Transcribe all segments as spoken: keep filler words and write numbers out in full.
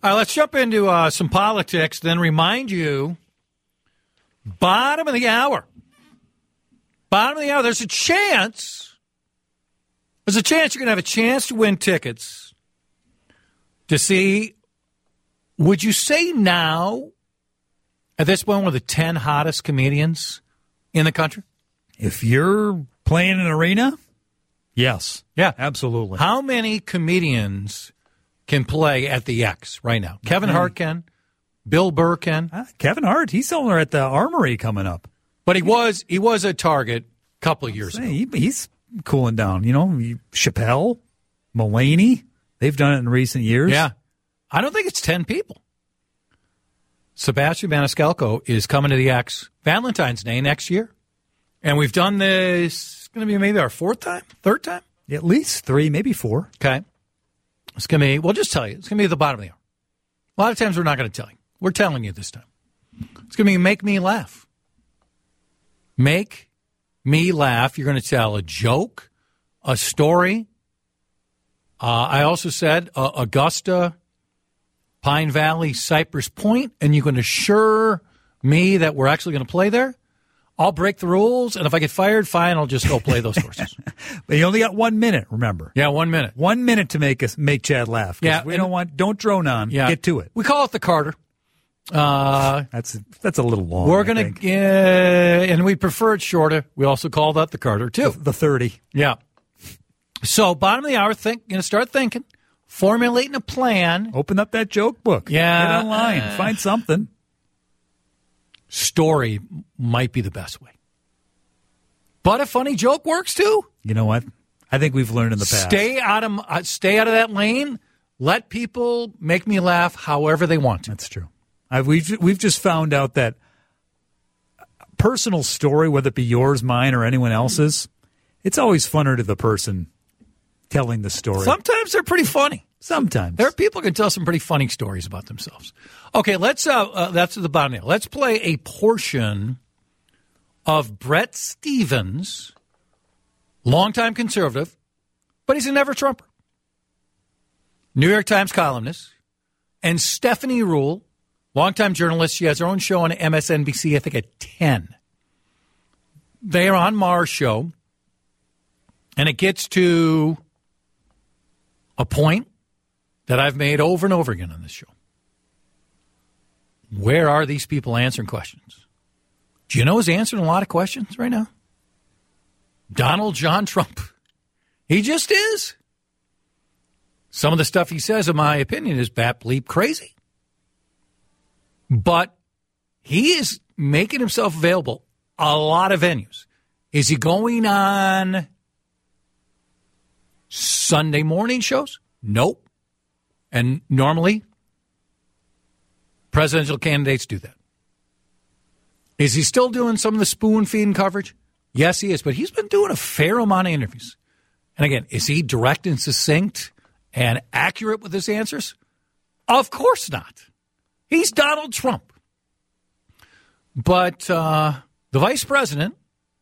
All right, let's jump into uh, some politics, then remind you, bottom of the hour. Bottom of the hour, there's a chance, there's a chance you're going to have a chance to win tickets to see, would you say now, at this point, one of the ten hottest comedians in the country? If you're playing an arena, yes. Yeah. Absolutely. How many comedians can play at the X right now? Kevin many. Hart can. Bill Burr can. Uh, Kevin Hart, he's somewhere at the Armory coming up. But he was he was a target a couple of years Say, ago. he, he's cooling down. You know, Chappelle, Mulaney, they've done it in recent years. Yeah. I don't think it's ten people. Sebastian Maniscalco is coming to the X Valentine's Day next year. And we've done this, it's going to be maybe our fourth time, third time? At least three, maybe four. Okay. It's going to be, we'll just tell you, it's going to be at the bottom of the hour. A lot of times we're not going to tell you. We're telling you this time. It's going to be Make Me Laugh. Make me laugh. You're going to tell a joke, a story. Uh, I also said uh, Augusta, Pine Valley, Cypress Point, and you can assure me that we're actually going to play there. I'll break the rules, and if I get fired, fine, I'll just go play those courses. But you only got one minute, remember. Yeah, one minute. One minute to make us make Chad laugh. Yeah, we and- don't want, don't drone on. Yeah. Get to it. We call it the Carter. Uh, That's that's a little long. we're going to, uh, and we prefer it shorter. We also call that the Carter, too. the, the thirty. Yeah. So, bottom of the hour, think, going to start thinking, formulating a plan. Open up that joke book. Yeah. Get online. Uh, Find something. Story might be the best way. But a funny joke works, too. You know what? I think we've learned in the past. Stay out of uh, stay out of that lane. Let people make me laugh however they want to. That's true. I've, we've we've just found out that personal story, whether it be yours, mine, or anyone else's, it's always funner to the person telling the story. Sometimes they're pretty funny. Sometimes. There are people who can tell some pretty funny stories about themselves. Okay, let's. Uh, uh, that's the bottom now. Let's play a portion of Bret Stephens, longtime conservative, but he's a never Trumper. New York Times columnist, and Stephanie Ruhle, longtime journalist. She has her own show on M S N B C, I think at ten. They are on Mars show, and it gets to a point that I've made over and over again on this show. Where are these people answering questions? Do you know who's answering a lot of questions right now? Donald John Trump. He just is. Some of the stuff he says, in my opinion, is bat bleep crazy. But he is making himself available a lot of venues. Is he going on Sunday morning shows? Nope. And normally, presidential candidates do that. Is he still doing some of the spoon-feeding coverage? Yes, he is. But he's been doing a fair amount of interviews. And again, is he direct and succinct and accurate with his answers? Of course not. He's Donald Trump. But uh, the vice president,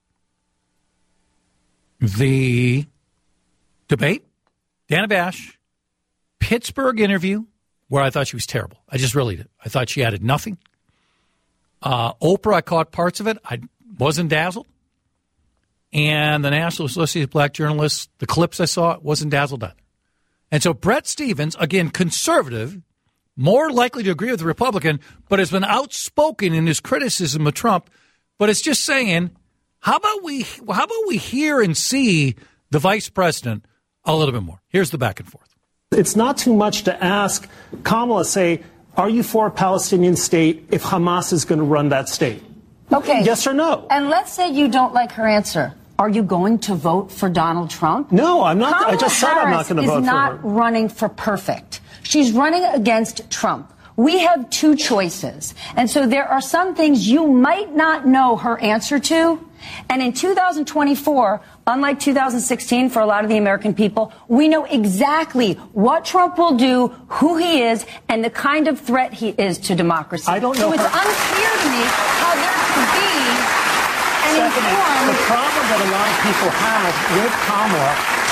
the debate, Dana Bash, Pittsburgh interview, where I thought she was terrible. I just really did. I thought she added nothing. Uh, Oprah, I caught parts of it. I wasn't dazzled. And the National Association of Black Journalists, the clips I saw, wasn't dazzled either. And so Bret Stephens, again, conservative, more likely to agree with the Republican, but has been outspoken in his criticism of Trump. But it's just saying, how about we how about we hear and see the vice president a little bit more? Here's the back and forth. It's not too much to ask Kamala, say, are you for a Palestinian state if Hamas is going to run that state? Okay. Yes or no? And let's say you don't like her answer. Are you going to vote for Donald Trump? No, I'm not. Kamala I just said I'm not going to vote for her. Harris is not running for perfect. She's running against Trump. We have two choices. And so there are some things you might not know her answer to. And in two thousand twenty-four, unlike two thousand sixteen for a lot of the American people, we know exactly what Trump will do, who he is, and the kind of threat he is to democracy. I don't know So it's her- unclear to me how there could be an Stephanie, informed... the problem that a lot of people have with Kamala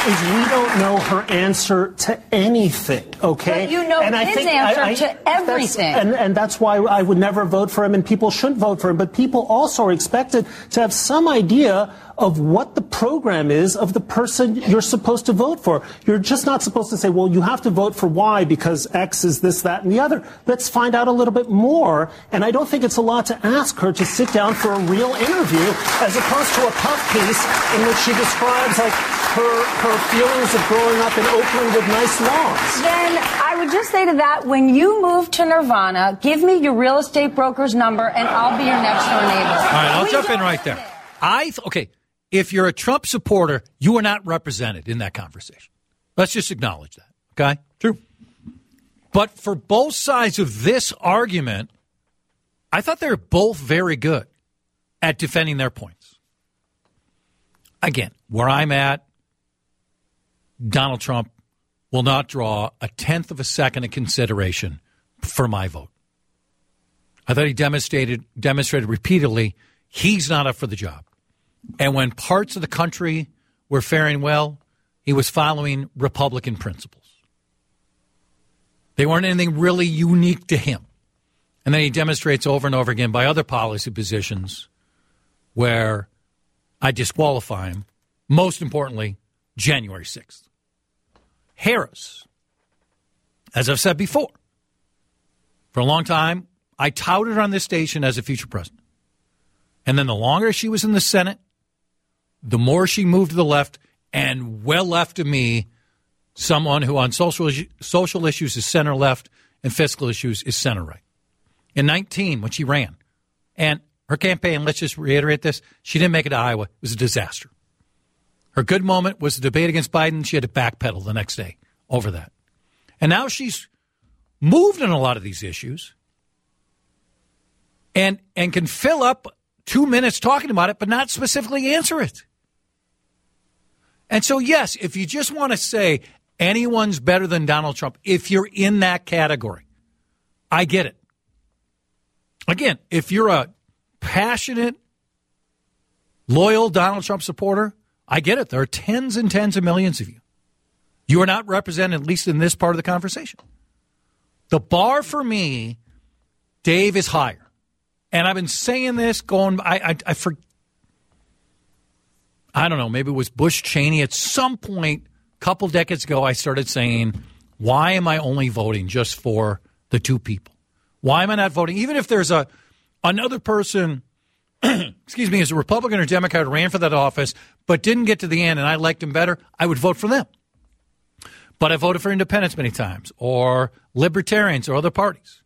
is we don't know her answer to anything, okay? But you know and his I think, answer I, I, to everything. That's, and, and that's why I would never vote for him, and people shouldn't vote for him. But people also are expected to have some idea of what the program is of the person you're supposed to vote for. You're just not supposed to say, well, you have to vote for Y because X is this, that, and the other. Let's find out a little bit more. And I don't think it's a lot to ask her to sit down for a real interview as opposed to a puff piece in which she describes, like, her, her feelings of growing up in Oakland with nice lawns. Then I would just say to that, when you move to Nirvana, give me your real estate broker's number and I'll be your next door neighbor. All right, I'll We jump in don't right get there. it. I th- okay, if you're a Trump supporter, you are not represented in that conversation. Let's just acknowledge that, okay? True. But for both sides of this argument, I thought they were both very good at defending their points. Again, where I'm at, Donald Trump will not draw a tenth of a second of consideration for my vote. I thought he demonstrated demonstrated repeatedly he's not up for the job. And when parts of the country were faring well, he was following Republican principles. They weren't anything really unique to him. And then he demonstrates over and over again by other policy positions where I disqualify him. Most importantly, January sixth. Harris, as I've said before, for a long time, I touted her on this station as a future president. And then the longer she was in the Senate, the more she moved to the left, and well left of me, someone who on social social issues is center left and fiscal issues is center right. In nineteen, when she ran, and her campaign, let's just reiterate this, she didn't make it to Iowa. It was a disaster. Her good moment was the debate against Biden. She had to backpedal the next day over that. And now she's moved on a lot of these issues and and can fill up two minutes talking about it, but not specifically answer it. And so, yes, if you just want to say anyone's better than Donald Trump, if you're in that category, I get it. Again, if you're a passionate, loyal Donald Trump supporter, I get it. There are tens and tens of millions of you. You are not represented, at least in this part of the conversation. The bar for me, Dave, is higher. And I've been saying this going, I, I, I, for, I don't know, maybe it was Bush Cheney. At some point, a couple decades ago, I started saying, why am I only voting just for the two people? Why am I not voting? Even if there's a another person, excuse me, as a Republican or Democrat who ran for that office, but didn't get to the end and I liked him better, I would vote for them. But I voted for independents many times, or libertarians or other parties.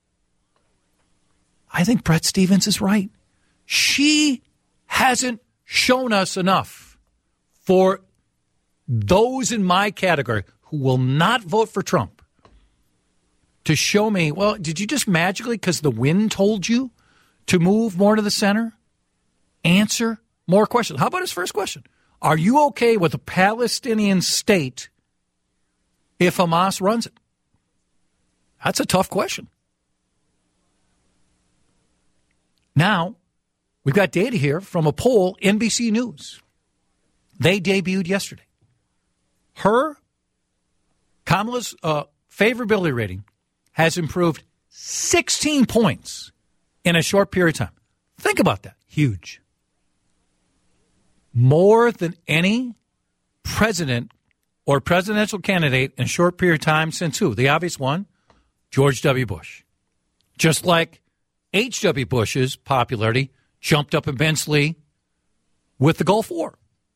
I think Brett Stevens is right. She hasn't shown us enough for those in my category who will not vote for Trump to show me, well, did you just magically, because the wind told you to move more to the center, answer more questions? How about his first question? Are you okay with a Palestinian state if Hamas runs it? That's a tough question. Now, we've got data here from a poll, N B C News. They debuted yesterday. Her, Kamala's uh, favorability rating has improved sixteen points in a short period of time. Think about that. Huge. More than any president or presidential candidate in a short period of time since who? The obvious one, George W. Bush. Just like H W. Bush's popularity jumped up immensely with the Gulf War.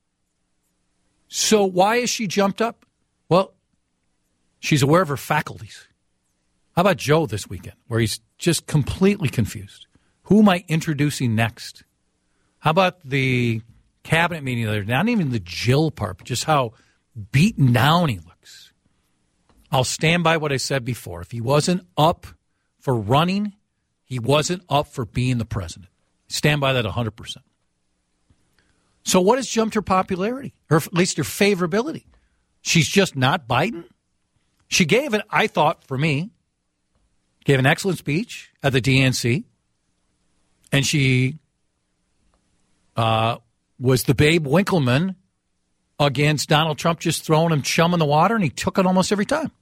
So why is she jumped up? Well, she's aware of her faculties. How about Joe this weekend, where he's just completely confused? Who am I introducing next? How about the cabinet meeting the other day? Not even the Jill part, but just how beaten down he looks. I'll stand by what I said before. If he wasn't up for running, he wasn't up for being the president. Stand by that one hundred percent. So what has jumped her popularity, or at least her favorability? She's just not Biden? She gave it, I thought, for me, gave an excellent speech at the D N C, and she uh, was the Babe Winkleman against Donald Trump just throwing him chum in the water, and he took it almost every time.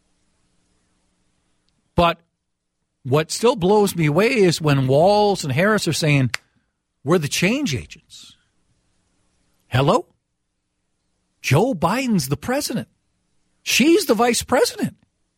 But what still blows me away is when Walz and Harris are saying, we're the change agents. Hello? Joe Biden's the president. She's the vice president.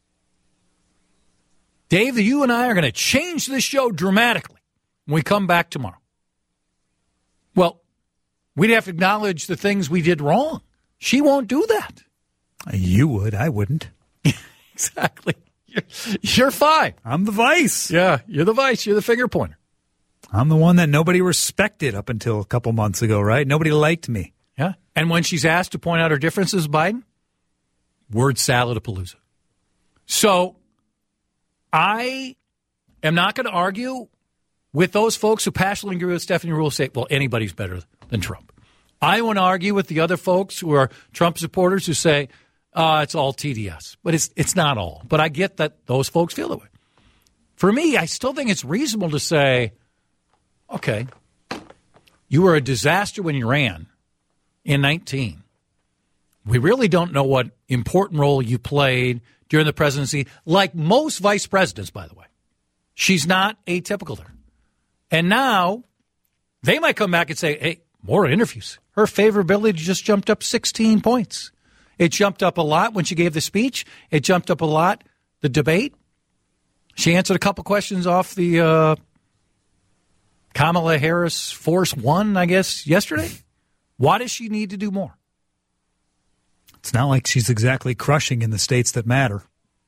Dave, you and I are going to change this show dramatically when we come back tomorrow. Well, we'd have to acknowledge the things we did wrong. She won't do that. You would. I wouldn't. Exactly. You're, you're fine. I'm the vice. Yeah, you're the vice. You're the finger pointer. I'm the one that nobody respected up until a couple months ago, right? Nobody liked me. Yeah. And when she's asked to point out her differences, Biden, word salad-a-palooza. So I am not going to argue with those folks who passionately agree with Stephanie Ruhle, say, well, anybody's better than Trump. I want to argue with the other folks who are Trump supporters who say, uh, it's all T D S. But it's it's not all. But I get that those folks feel that way. For me, I still think it's reasonable to say, okay, you were a disaster when you ran in nineteen. We really don't know what important role you played during the presidency, like most vice presidents, by the way. She's not atypical there. And now they might come back and say, hey, more interviews. Her favorability just jumped up sixteen points. It jumped up a lot when she gave the speech. It jumped up a lot, the debate. She answered a couple questions off the uh, Kamala Harris Force One, I guess, yesterday. Why does she need to do more? It's not like she's exactly crushing in the states that matter.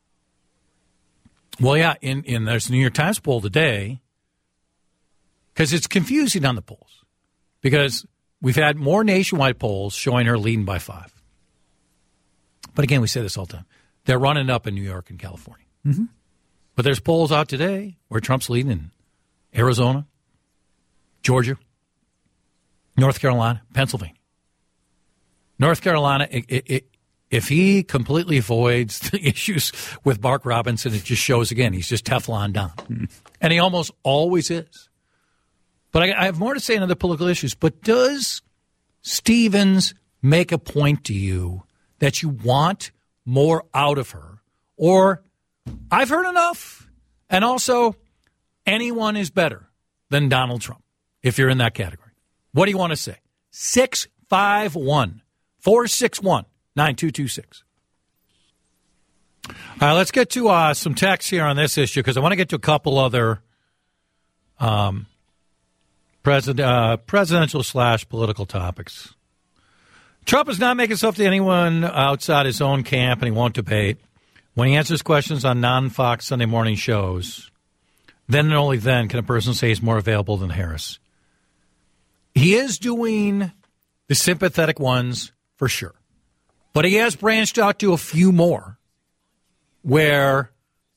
Well, yeah, in, in there's a New York Times poll today, because it's confusing on the polls, because we've had more nationwide polls showing her leading by five. But again, we say this all the time. They're running up in New York and California. Mm-hmm. But there's polls out today where Trump's leading in Arizona, Georgia, North Carolina, Pennsylvania. North Carolina, it, it, it, if he completely avoids the issues with Mark Robinson, it just shows again, he's just Teflon Don. Mm-hmm. And he almost always is. But I, I have more to say on other political issues. But does Stevens make a point to you that you want more out of her? Or I've heard enough. And also, anyone is better than Donald Trump, if you're in that category. What do you want to say? six five one, four six one, nine two two six. All right, let's get to uh, some text here on this issue, because I want to get to a couple other um, president, uh, presidential slash political topics. Trump is not making himself to anyone outside his own camp, and he won't debate. When he answers questions on non-Fox Sunday morning shows, then and only then can a person say he's more available than Harris. He is doing the sympathetic ones for sure. But he has branched out to a few more where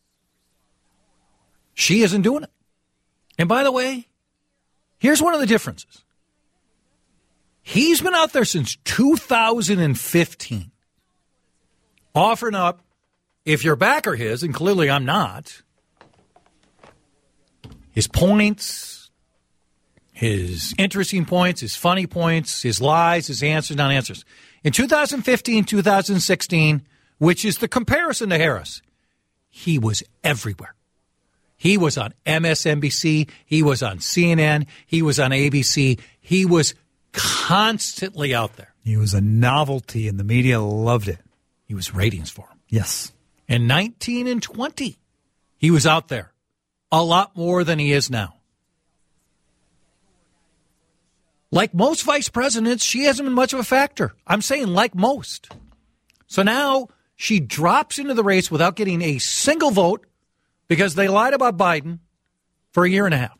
she isn't doing it. And by the way, here's one of the differences. He's been out there since two thousand fifteen, offering up, if you're backer his, and clearly I'm not, his points, his interesting points, his funny points, his lies, his answers, non-answers. In two thousand fifteen, two thousand sixteen, which is the comparison to Harris, he was everywhere. He was on M S N B C. He was on C N N. He was on A B C. He was constantly out there. He was a novelty, and the media loved it. He was ratings for him. Yes. In nineteen and twenty, he was out there a lot more than he is now. Like most vice presidents, she hasn't been much of a factor. I'm saying like most. So now she drops into the race without getting a single vote because they lied about Biden for a year and a half.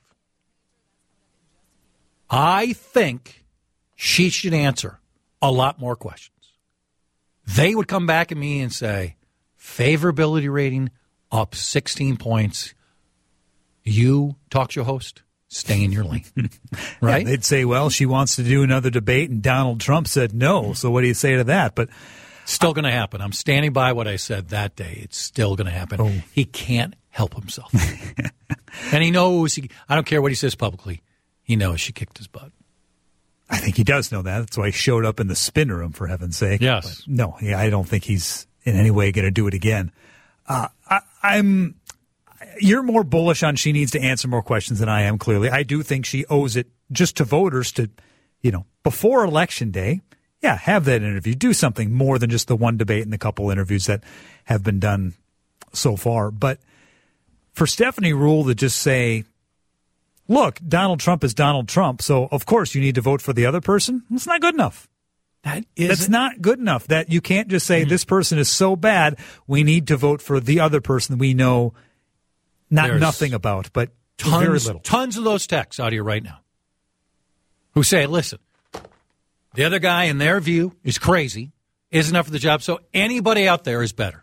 I think she should answer a lot more questions. They would come back at me and say, favorability rating up sixteen points. You, talk show host, stay in your lane. Right? Yeah, they'd say, well, she wants to do another debate, and Donald Trump said no. So what do you say to that? But still going to happen. I'm standing by what I said that day. It's still going to happen. Oh. He can't help himself. And he knows, he, I don't care what he says publicly, he knows she kicked his butt. I think he does know that. That's why he showed up in the spin room, for heaven's sake. Yes. But no, yeah, I don't think he's in any way going to do it again. Uh, I, I'm. You're more bullish on she needs to answer more questions than I am, clearly. I do think she owes it just to voters to, you know, before Election Day, yeah, have that interview. Do something more than just the one debate and the couple interviews that have been done so far. But for Stephanie Ruhle to just say, look, Donald Trump is Donald Trump, so of course you need to vote for the other person. It's not good enough. That is That's not good enough. That you can't just say mm-hmm. this person is so bad, we need to vote for the other person we know not There's nothing about, but tons, very little. Tons of those texts out here right now who say, listen, the other guy in their view is crazy, isn't enough for the job, so anybody out there is better.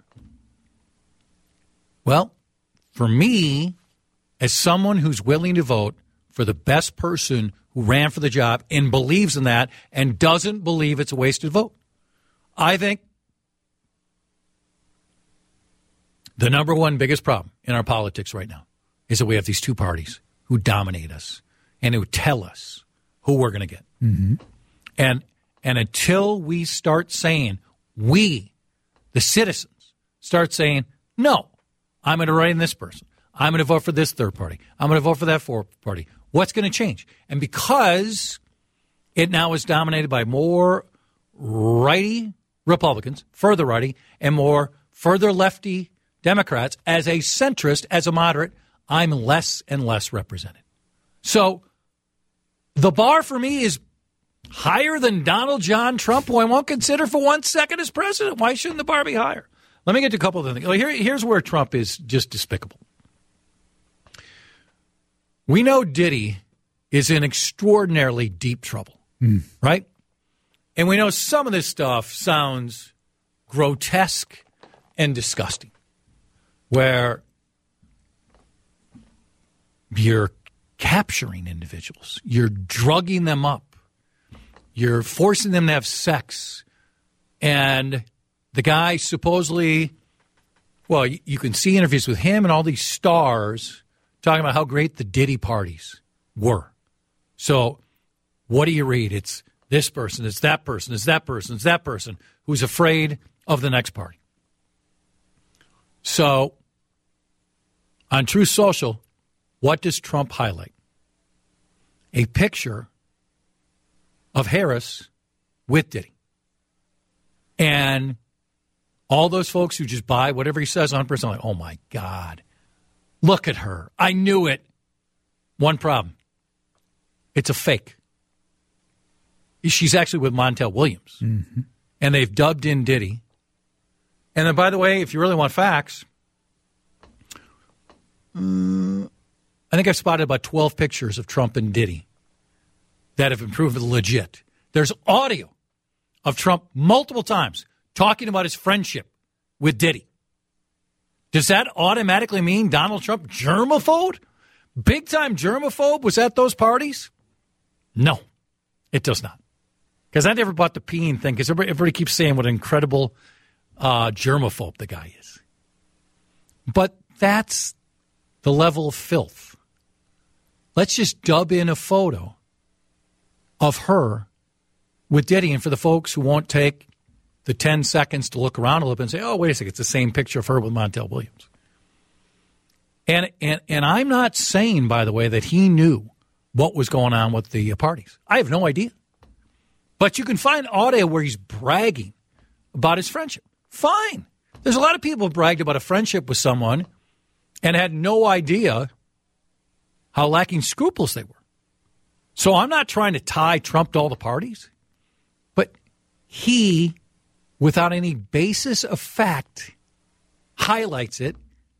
Well, for me, as someone who's willing to vote for the best person who ran for the job and believes in that and doesn't believe it's a wasted vote, I think the number one biggest problem in our politics right now is that we have these two parties who dominate us and who tell us who we're going to get. Mm-hmm. And and until we start saying, we, the citizens, start saying, no, I'm going to write in this person. I'm going to vote for this third party. I'm going to vote for that fourth party. What's going to change? And because it now is dominated by more righty Republicans, further righty, and more further lefty Democrats, as a centrist, as a moderate, I'm less and less represented. So the bar for me is higher than Donald John Trump, who I won't consider for one second as president. Why shouldn't the bar be higher? Let me get to a couple of things. Here, here's where Trump is just despicable. We know Diddy is in extraordinarily deep trouble, mm. right? And we know some of this stuff sounds grotesque and disgusting, where you're capturing individuals, you're drugging them up, you're forcing them to have sex, and the guy supposedly, well, you can see interviews with him and all these stars talking about how great the Diddy parties were. So what do you read? It's this person, it's that person, it's that person, it's that person who's afraid of the next party. So on Truth Social, what does Trump highlight? A picture of Harris with Diddy. And all those folks who just buy whatever he says on person, like, oh my God, look at her. I knew it. One problem. It's a fake. She's actually with Montel Williams. Mm-hmm. And they've dubbed in Diddy. And then, by the way, if you really want facts, uh, I think I've spotted about twelve pictures of Trump and Diddy that have been proven legit. There's audio of Trump multiple times talking about his friendship with Diddy. Does that automatically mean Donald Trump germaphobe? Big-time germaphobe was at those parties? No, it does not. Because I never bought the peeing thing, because everybody, everybody keeps saying what an incredible uh, germaphobe the guy is. But that's the level of filth. Let's just dub in a photo of her with Diddy. And for the folks who won't take the ten seconds to look around a little bit and say, oh, wait a second, it's the same picture of her with Montel Williams. And, and, and I'm not saying, by the way, that he knew what was going on with the parties. I have no idea. But you can find audio where he's bragging about his friendship. Fine. There's a lot of people who bragged about a friendship with someone and had no idea how lacking scruples they were. So I'm not trying to tie Trump to all the parties, but he, without any basis of fact, highlights it.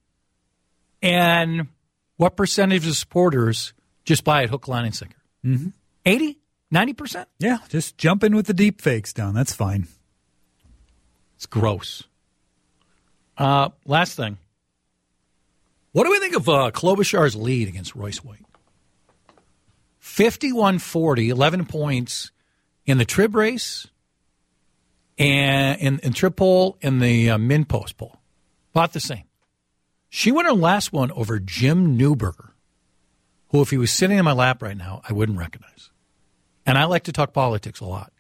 And what percentage of supporters just buy it hook, line, and sinker? Mm-hmm. eighty? ninety percent? Yeah, just jump in with the deep fakes down. That's fine. It's gross. Uh, last thing. What do we think of uh, Klobuchar's lead against Royce White? fifty-one forty, eleven points in the Trib race and in, in Trib poll and the uh, Min Post poll. About the same. She won her last one over Jim Newberger, who if he was sitting in my lap right now, I wouldn't recognize. and I like to talk politics a lot,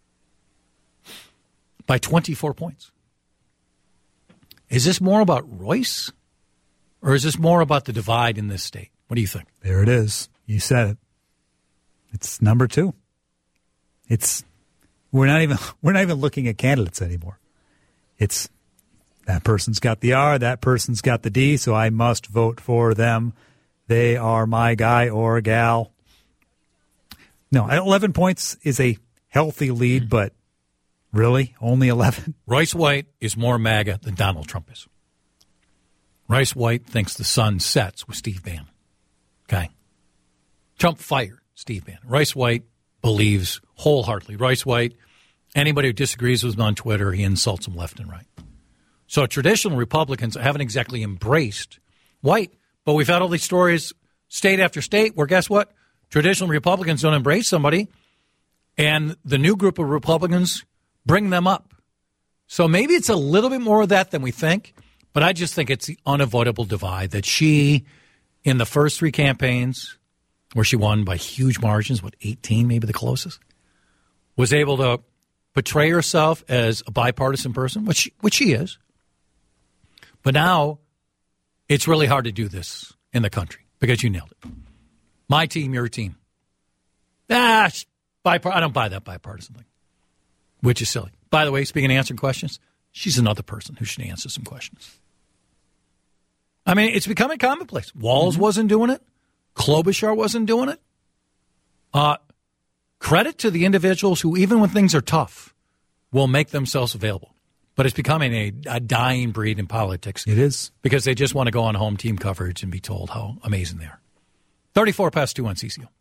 by twenty-four points. Is this more about Royce, or is this more about the divide in this state? What do you think? There it is. You said it. It's number two. It's we're not even we're not even looking at candidates anymore. It's that person's got the R, that person's got the D, so I must vote for them. They are my guy or gal. No, eleven points is a healthy lead, mm. but really, only eleven? Royce White is more MAGA than Donald Trump is. Royce White thinks the sun sets with Steve Bannon. Okay? Trump fired Steve Bannon. Royce White believes wholeheartedly. Royce White, anybody who disagrees with him on Twitter, he insults him left and right. So traditional Republicans haven't exactly embraced White, but we've had all these stories state after state where, guess what? Traditional Republicans don't embrace somebody, and the new group of Republicans bring them up. So maybe it's a little bit more of that than we think, but I just think it's the unavoidable divide that she, in the first three campaigns, where she won by huge margins, what, eighteen, maybe the closest, was able to portray herself as a bipartisan person, which she, which she is. But now it's really hard to do this in the country because you nailed it. My team, your team. Ah, bipart- I don't buy that bipartisan thing, which is silly. By the way, speaking of answering questions, she's another person who should answer some questions. I mean, it's becoming commonplace. Walz mm-hmm. wasn't doing it. Klobuchar wasn't doing it. Uh, credit to the individuals who, even when things are tough, will make themselves available. But it's becoming a, a dying breed in politics. It is. Because they just want to go on home team coverage and be told how amazing they are. thirty-four past two on C C O.